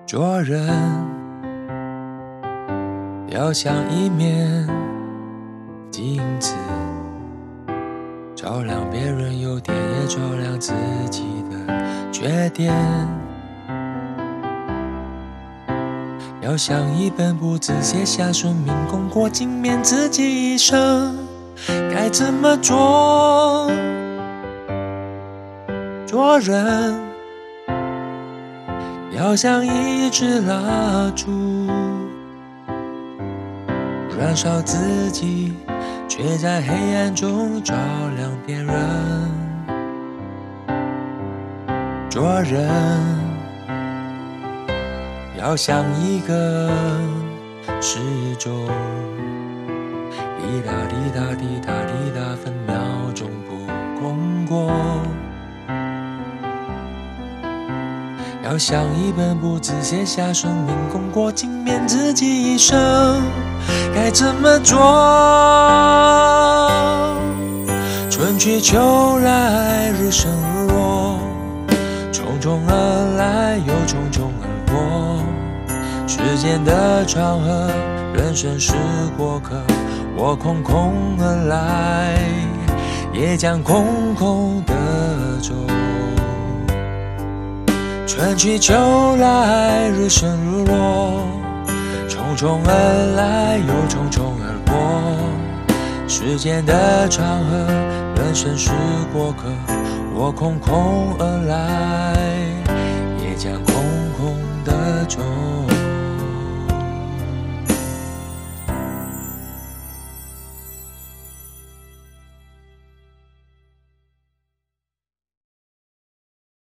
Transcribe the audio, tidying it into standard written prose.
做人要像一面镜子，照亮别人优点，也照亮自己的缺点。要像一本簿子，写下生命功过，尽勉自己一生该怎么做。做人要像一支蜡烛，燃烧自己，却在黑暗中照亮别人。做人要像一个时钟，滴答滴答滴答滴答，分秒钟不空过。要像一本簿子，写下生命功过，尽勉自己一生该怎么做。春去秋来，日升日落，匆匆而来又匆匆而过。时间的长河，人生是过客，我空空而来，也将空空的走。春去秋来，日升日落，匆匆而来又匆匆而过。时间的长河，人生是过客，我空空而来，也将空空的走。